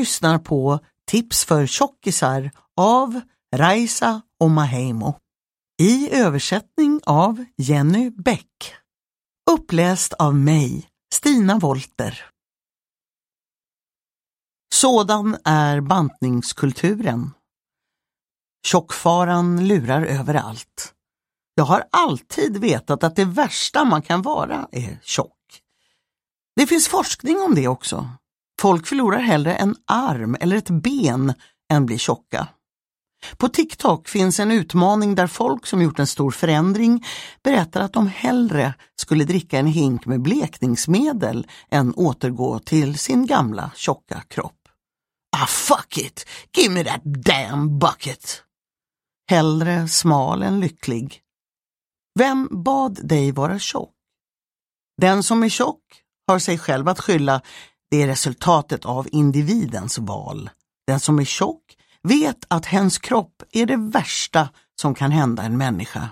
lyssnar på Tips för tjockisar av Raisa Omaheimo. I översättning av Jenny Bäck. Uppläst av mig, Stina Wolter. Sådan är bantningskulturen. Tjockfaran lurar överallt. Jag har alltid vetat att det värsta man kan vara är tjock. Det finns forskning om det också. Folk förlorar hellre en arm eller ett ben än blir tjocka. På TikTok finns en utmaning där folk som gjort en stor förändring berättar att de hellre skulle dricka en hink med blekningsmedel än återgå till sin gamla tjocka kropp. Ah, fuck it! Give me that damn bucket! Hellre smal än lycklig. Vem bad dig vara tjock? Den som är tjock har sig själv att skylla. Det är resultatet av individens val. Den som är tjock vet att hens kropp är det värsta som kan hända en människa.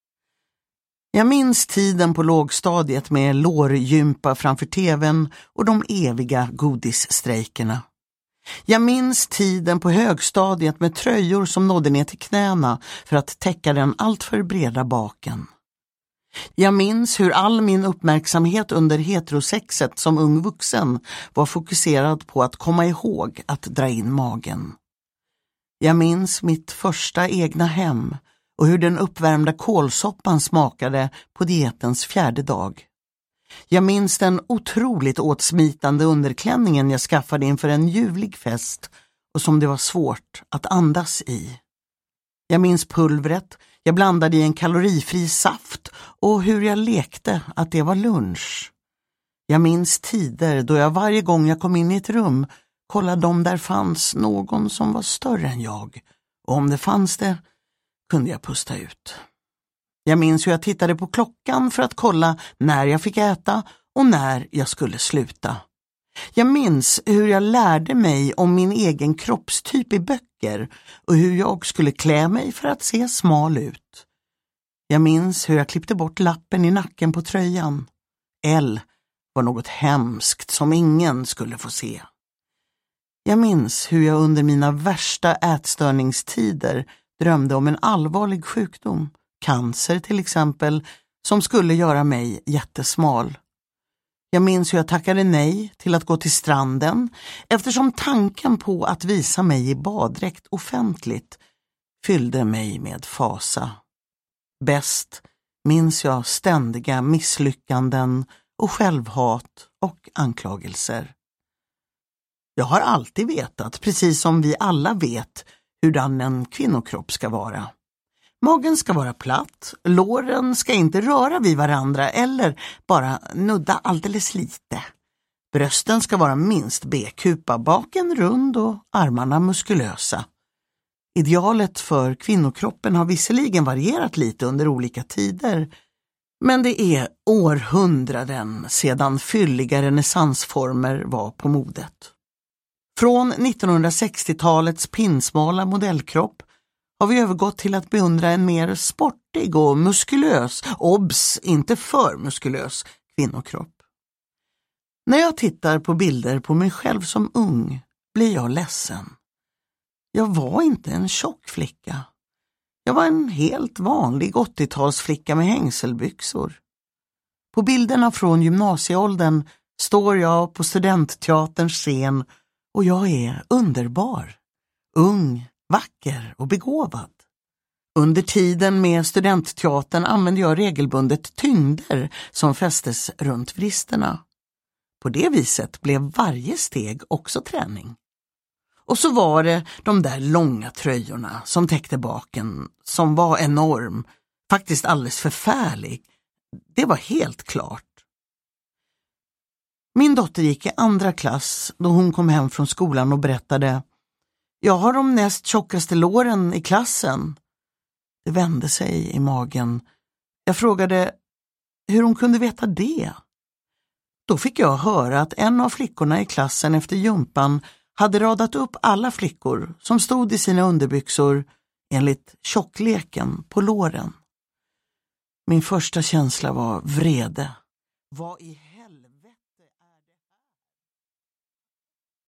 Jag minns tiden på lågstadiet med lårgympa framför tvn och de eviga godisstrejkerna. Jag minns tiden på högstadiet med tröjor som nådde ner till knäna för att täcka den alltför breda baken. Jag minns hur all min uppmärksamhet under heterosexet som ung vuxen var fokuserad på att komma ihåg att dra in magen. Jag minns mitt första egna hem och hur den uppvärmda kålsoppan smakade på dietens 4:e dag. Jag minns den otroligt åtsmitande underklänningen jag skaffade inför en ljuvlig fest och som det var svårt att andas i. Jag minns pulvret jag blandade i en kalorifri saft och hur jag lekte att det var lunch. Jag minns tider då jag varje gång jag kom in i ett rum kollade om där fanns någon som var större än jag. Och om det fanns det kunde jag pusta ut. Jag minns hur jag tittade på klockan för att kolla när jag fick äta och när jag skulle sluta. Jag minns hur jag lärde mig om min egen kroppstyp i böcker och hur jag skulle klä mig för att se smal ut. Jag minns hur jag klippte bort lappen i nacken på tröjan. L var något hemskt som ingen skulle få se. Jag minns hur jag under mina värsta ätstörningstider drömde om en allvarlig sjukdom, cancer till exempel, som skulle göra mig jättesmal. Jag minns hur jag tackade nej till att gå till stranden eftersom tanken på att visa mig i baddräkt offentligt fyllde mig med fasa. Bäst minns jag ständiga misslyckanden och självhat och anklagelser. Jag har alltid vetat, precis som vi alla vet, hurdan en kvinnokropp ska vara. Magen ska vara platt, låren ska inte röra vid varandra eller bara nudda alldeles lite. Brösten ska vara minst B-kupa, baken rund och armarna muskulösa. Idealet för kvinnokroppen har visserligen varierat lite under olika tider, men det är århundraden sedan fylliga renässansformer var på modet. Från 1960-talets pinsmala modellkropp har vi övergått till att beundra en mer sportig och muskulös, obs, inte för muskulös, kvinnokropp. När jag tittar på bilder på mig själv som ung blir jag ledsen. Jag var inte en tjock flicka. Jag var en helt vanlig 80-talsflicka med hängselbyxor. På bilderna från gymnasieåldern står jag på studentteaterns scen och jag är underbar, ung, vacker och begåvad. Under tiden med studentteatern använde jag regelbundet tyngder som fästes runt vristerna. På det viset blev varje steg också träning. Och så var det de där långa tröjorna som täckte baken, som var enorm, faktiskt alldeles förfärlig. Det var helt klart. Min dotter gick i 2:a klass då hon kom hem från skolan och berättade: jag har de näst tjockaste låren i klassen. Det vände sig i magen. Jag frågade hur hon kunde veta det. Då fick jag höra att en av flickorna i klassen efter jumpan hade radat upp alla flickor som stod i sina underbyxor enligt tjockleken på låren. Min första känsla var vrede. Vad i